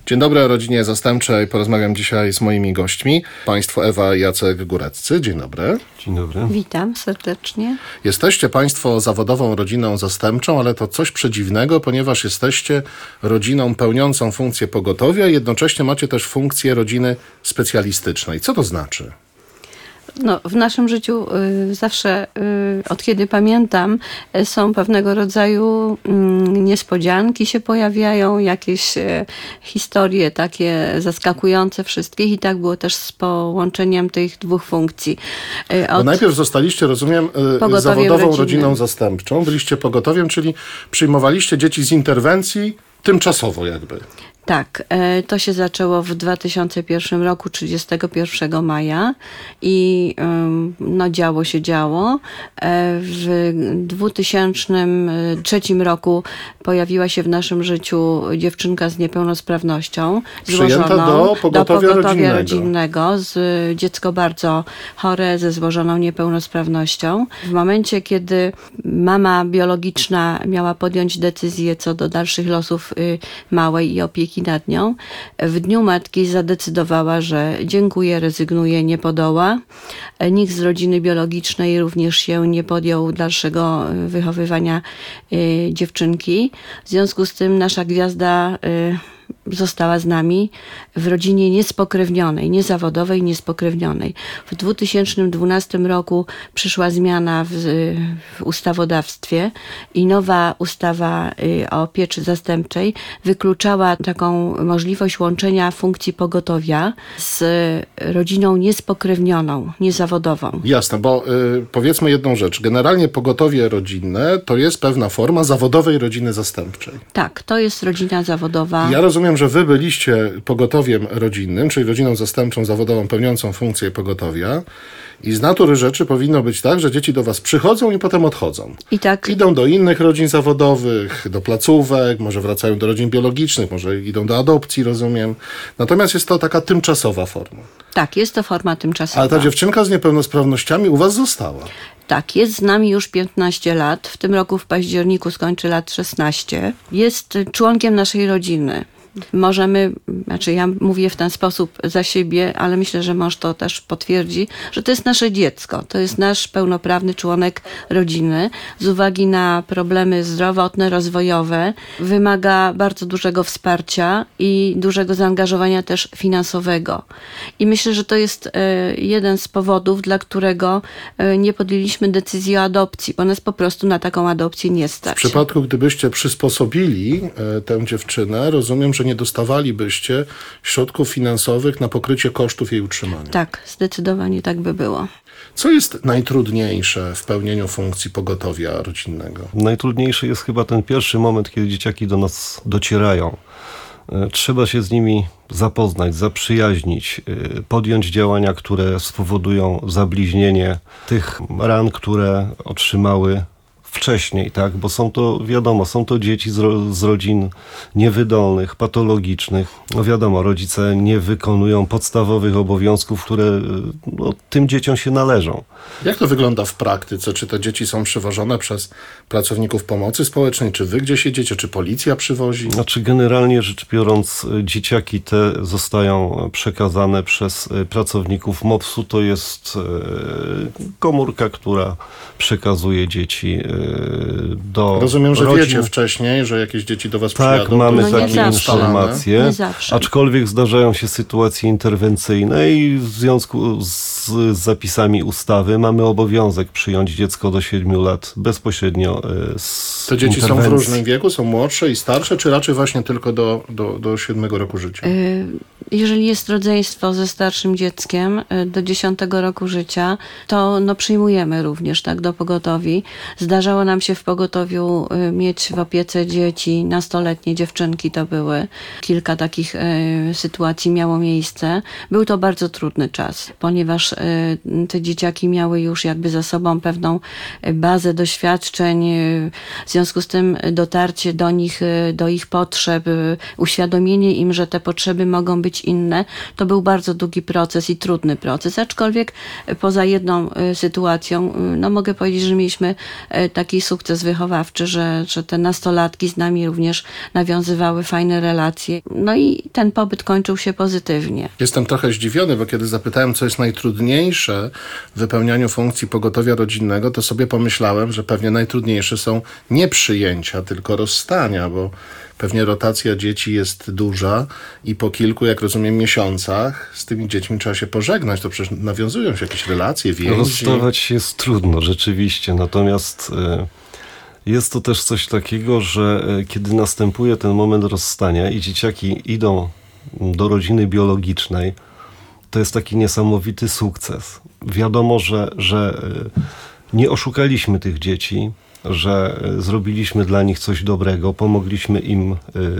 Dzień dobry, o rodzinie zastępczej porozmawiam dzisiaj z moimi gośćmi. Państwo Ewa i Jacek Góreccy. Dzień dobry. Dzień dobry. Witam serdecznie. Jesteście Państwo zawodową rodziną zastępczą, ale to coś przedziwnego, ponieważ jesteście rodziną pełniącą funkcję pogotowia i jednocześnie macie też funkcję rodziny specjalistycznej. Co to znaczy? No, w naszym życiu zawsze, od kiedy pamiętam, są pewnego rodzaju niespodzianki się pojawiają, jakieś historie takie zaskakujące wszystkich i tak było też z połączeniem tych dwóch funkcji. Bo najpierw zostaliście, rozumiem, zawodową rodziną zastępczą, byliście pogotowiem, czyli przyjmowaliście dzieci z interwencji tymczasowo jakby. Tak, to się zaczęło w 2001 roku, 31 maja i no działo się działo. W 2003 roku pojawiła się w naszym życiu dziewczynka z niepełnosprawnością. Przyjęta do pogotowia rodzinnego. Dziecko bardzo chore, ze złożoną niepełnosprawnością. W momencie, kiedy mama biologiczna miała podjąć decyzję co do dalszych losów małej i opieki nad nią, w dniu matki zadecydowała, że dziękuję, rezygnuje, nie podoła. Nikt z rodziny biologicznej również się nie podjął dalszego wychowywania dziewczynki. W związku z tym nasza gwiazda została z nami w rodzinie niespokrewnionej, niezawodowej, niespokrewnionej. W 2012 roku przyszła zmiana w ustawodawstwie i nowa ustawa o pieczy zastępczej wykluczała taką możliwość łączenia funkcji pogotowia z rodziną niespokrewnioną, niezawodową. Jasne, bo powiedzmy jedną rzecz. Generalnie pogotowie rodzinne to jest pewna forma zawodowej rodziny zastępczej. Tak, to jest rodzina zawodowa. Ja rozumiem, że wy byliście pogotowiem rodzinnym, czyli rodziną zastępczą zawodową pełniącą funkcję pogotowia i z natury rzeczy powinno być tak, że dzieci do was przychodzą i potem odchodzą. I tak. Idą do innych rodzin zawodowych, do placówek, może wracają do rodzin biologicznych, może idą do adopcji, rozumiem. Natomiast jest to taka tymczasowa forma. Tak, jest to forma tymczasowa. Ale ta dziewczynka z niepełnosprawnościami u was została. Tak, jest z nami już 15 lat. W tym roku w październiku skończy lat 16. Jest członkiem naszej rodziny. Ja mówię w ten sposób za siebie, ale myślę, że mąż to też potwierdzi, że to jest nasze dziecko. To jest nasz pełnoprawny członek rodziny. Z uwagi na problemy zdrowotne, rozwojowe, wymaga bardzo dużego wsparcia i dużego zaangażowania też finansowego. I myślę, że to jest jeden z powodów, dla którego nie podjęliśmy decyzji o adopcji, bo nas po prostu na taką adopcję nie stać. W przypadku, gdybyście przysposobili tę dziewczynę, rozumiem, że nie dostawalibyście środków finansowych na pokrycie kosztów jej utrzymania. Tak, zdecydowanie tak by było. Co jest najtrudniejsze w pełnieniu funkcji pogotowia rodzinnego? Najtrudniejszy jest chyba ten pierwszy moment, kiedy dzieciaki do nas docierają. Trzeba się z nimi zapoznać, zaprzyjaźnić, podjąć działania, które spowodują zabliźnienie tych ran, które otrzymały wcześniej, tak? Bo są to, wiadomo, są to dzieci z rodzin niewydolnych, patologicznych. No wiadomo, rodzice nie wykonują podstawowych obowiązków, które tym dzieciom się należą. Jak to wygląda w praktyce? Czy te dzieci są przywożone przez pracowników pomocy społecznej? Czy wy gdzieś jedziecie? Czy policja przywozi? Znaczy generalnie rzecz biorąc, dzieciaki te zostają przekazane przez pracowników MOPS-u. To jest komórka, która przekazuje dzieci do Rozumiem, że rodzin. wiecie wcześniej, że jakieś dzieci do was Tak, przyjadą. mamy No nie takie zawsze. informacje, Nie zawsze. aczkolwiek zdarzają się sytuacje interwencyjne i w związku z zapisami ustawy mamy obowiązek przyjąć dziecko do 7 lat bezpośrednio z Te dzieci interwencji. są w różnym wieku? Są młodsze i starsze, czy raczej właśnie tylko do 7 roku życia? Jeżeli jest rodzeństwo ze starszym dzieckiem do 10 roku życia, to przyjmujemy również tak do pogotowi. Zdarzało nam się w pogotowiu mieć w opiece dzieci, nastoletnie dziewczynki to były. Kilka takich sytuacji miało miejsce. Był to bardzo trudny czas, ponieważ te dzieciaki miały już jakby za sobą pewną bazę doświadczeń. W związku z tym dotarcie do nich, do ich potrzeb, uświadomienie im, że te potrzeby mogą być być inne. To był bardzo długi proces i trudny proces, aczkolwiek poza jedną sytuacją, no mogę powiedzieć, że mieliśmy taki sukces wychowawczy, że te nastolatki z nami również nawiązywały fajne relacje. No i ten pobyt kończył się pozytywnie. Jestem trochę zdziwiony, bo kiedy zapytałem, co jest najtrudniejsze w wypełnianiu funkcji pogotowia rodzinnego, to sobie pomyślałem, że pewnie najtrudniejsze są nie przyjęcia, tylko rozstania, bo pewnie rotacja dzieci jest duża i po kilku, jak rozumiem, miesiącach z tymi dziećmi trzeba się pożegnać. To przecież nawiązują się jakieś relacje, więzi. Rozstawać się jest trudno, rzeczywiście. Natomiast jest to też coś takiego, że kiedy następuje ten moment rozstania i dzieciaki idą do rodziny biologicznej, to jest taki niesamowity sukces. Wiadomo, że nie oszukaliśmy tych dzieci, że zrobiliśmy dla nich coś dobrego, pomogliśmy im,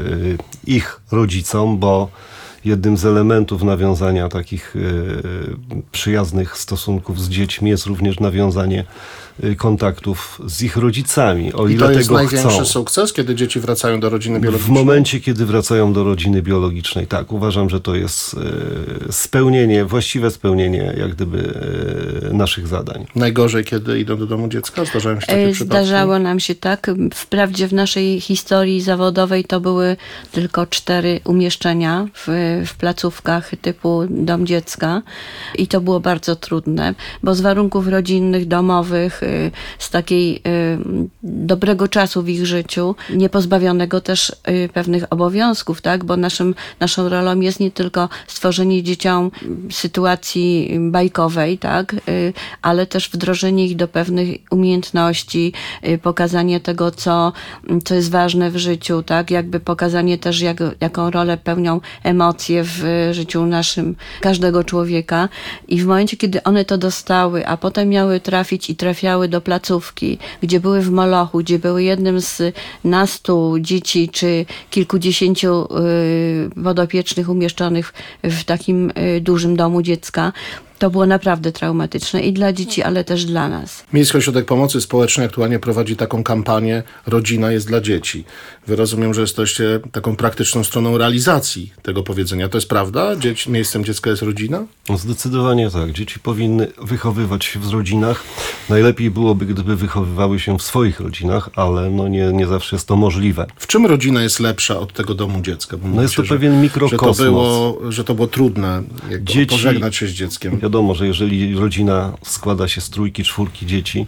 ich rodzicom, bo jednym z elementów nawiązania takich przyjaznych stosunków z dziećmi jest również nawiązanie kontaktów z ich rodzicami, o ile tego chcą. I to jest największy sukces, kiedy dzieci wracają do rodziny biologicznej? W momencie, kiedy wracają do rodziny biologicznej, tak. Uważam, że to jest spełnienie, właściwe spełnienie jak gdyby naszych zadań. Najgorzej, kiedy idą do domu dziecka? Zdarzają się takie przypadki? Zdarzało nam się tak. Wprawdzie w naszej historii zawodowej to były tylko 4 umieszczenia w placówkach typu dom dziecka i to było bardzo trudne, bo z warunków rodzinnych, domowych, z takiej dobrego czasu w ich życiu, niepozbawionego też pewnych obowiązków, tak? Bo naszą rolą jest nie tylko stworzenie dzieciom sytuacji bajkowej, tak? Ale też wdrożenie ich do pewnych umiejętności, pokazanie tego, co jest ważne w życiu, tak? Jakby pokazanie też, jaką rolę pełnią emocje w życiu naszym, każdego człowieka. I w momencie, kiedy one to dostały, a potem miały trafić i trafiały do placówki, gdzie były w Molochu, gdzie były jednym z nastu dzieci, czy kilkudziesięciu podopiecznych umieszczonych w takim dużym domu dziecka, to było naprawdę traumatyczne i dla dzieci, ale też dla nas. Miejski Ośrodek Pomocy Społecznej aktualnie prowadzi taką kampanię Rodzina jest dla dzieci. Wy rozumiem, że jesteście taką praktyczną stroną realizacji tego powiedzenia. To jest prawda? Miejscem dziecka jest rodzina? Zdecydowanie tak. Dzieci powinny wychowywać się w rodzinach. Najlepiej byłoby, gdyby wychowywały się w swoich rodzinach, ale no nie zawsze jest to możliwe. W czym rodzina jest lepsza od tego domu dziecka? Bo No jest to mówicie, pewien mikrokosmos. Że to było trudne, pożegnać się z dzieckiem. Wiadomo, że jeżeli rodzina składa się z 3, 4 dzieci,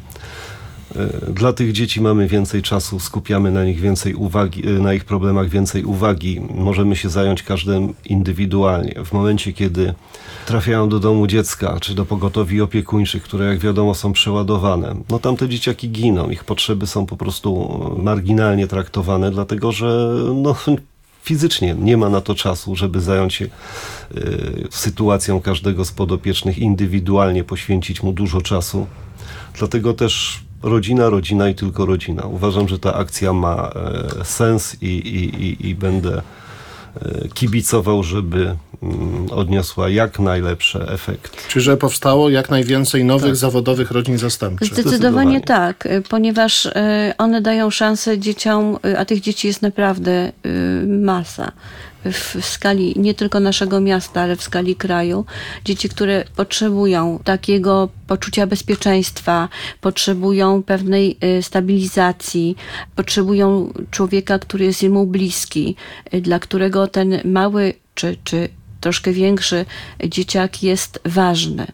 dla tych dzieci mamy więcej czasu, skupiamy na nich więcej uwagi, na ich problemach więcej uwagi. Możemy się zająć każdym indywidualnie. W momencie, kiedy trafiają do domu dziecka, czy do pogotowi opiekuńczych, które jak wiadomo są przeładowane, no tam te dzieciaki giną. Ich potrzeby są po prostu marginalnie traktowane, dlatego że fizycznie nie ma na to czasu, żeby zająć się sytuacją każdego z podopiecznych indywidualnie, poświęcić mu dużo czasu. Dlatego też rodzina i tylko rodzina. Uważam, że ta akcja ma sens i będę kibicował, żeby odniosła jak najlepszy efekt. Czy że powstało jak najwięcej nowych zawodowych rodzin zastępczych? Zdecydowanie tak, ponieważ one dają szansę dzieciom, a tych dzieci jest naprawdę masa. W skali nie tylko naszego miasta, ale w skali kraju. Dzieci, które potrzebują takiego poczucia bezpieczeństwa, potrzebują pewnej stabilizacji, potrzebują człowieka, który jest mu bliski, dla którego ten mały czy troszkę większy dzieciak jest ważny.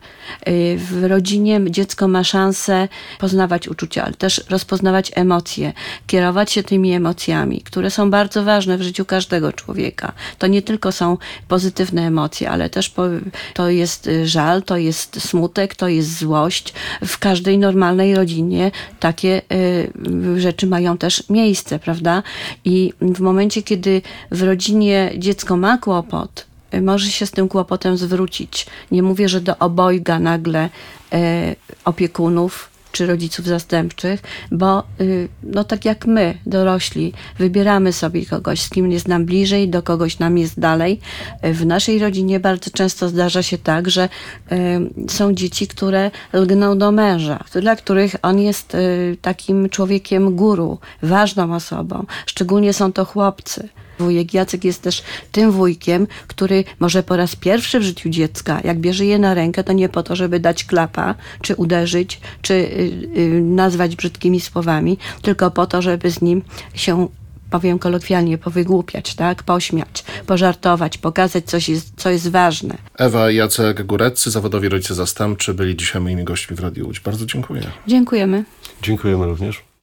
W rodzinie dziecko ma szansę poznawać uczucia, ale też rozpoznawać emocje, kierować się tymi emocjami, które są bardzo ważne w życiu każdego człowieka. To nie tylko są pozytywne emocje, ale też to jest żal, to jest smutek, to jest złość. W każdej normalnej rodzinie takie rzeczy mają też miejsce, prawda? I w momencie, kiedy w rodzinie dziecko ma kłopot, może się z tym kłopotem zwrócić. Nie mówię, że do obojga nagle opiekunów czy rodziców zastępczych, bo tak jak my, dorośli, wybieramy sobie kogoś, z kim jest nam bliżej, do kogoś nam jest dalej. W naszej rodzinie bardzo często zdarza się tak, że są dzieci, które lgną do męża, dla których on jest takim człowiekiem guru, ważną osobą. Szczególnie są to chłopcy. Wujek Jacek jest też tym wujkiem, który może po raz pierwszy w życiu dziecka, jak bierze je na rękę, to nie po to, żeby dać klapa, czy uderzyć, czy nazwać brzydkimi słowami, tylko po to, żeby z nim się, powiem kolokwialnie, powygłupiać, tak? Pośmiać, pożartować, pokazać co jest ważne. Ewa i Jacek Góreccy, zawodowi rodzice zastępczy, byli dzisiaj moimi gośćmi w Radiu Łódź. Bardzo dziękuję. Dziękujemy. Dziękujemy również.